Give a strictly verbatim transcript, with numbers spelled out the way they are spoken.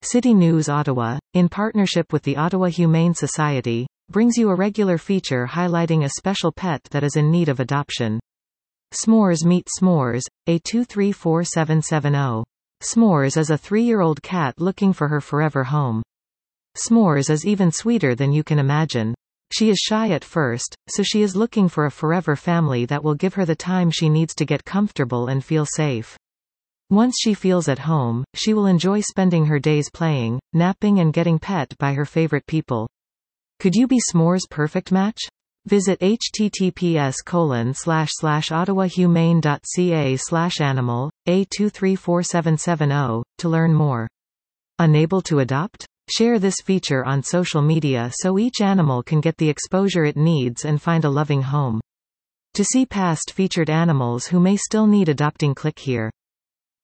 City News Ottawa, in partnership with the Ottawa Humane Society, brings you a regular feature highlighting a special pet that is in need of adoption. S'mores Meet S'mores, A two three four seven seven zero. S'mores is a three-year-old cat looking for her forever home. S'mores is even sweeter than you can imagine. She is shy at first, so she is looking for a forever family that will give her the time she needs to get comfortable and feel safe. Once she feels at home, she will enjoy spending her days playing, napping and getting pet by her favorite people. Could you be S'mores' perfect match? Visit https colon slash slash ottawahumane.ca slash animal, A two three four seven seven zero, to learn more. Unable to adopt? Share this feature on social media so each animal can get the exposure it needs and find a loving home. To see past featured animals who may still need adopting, click here.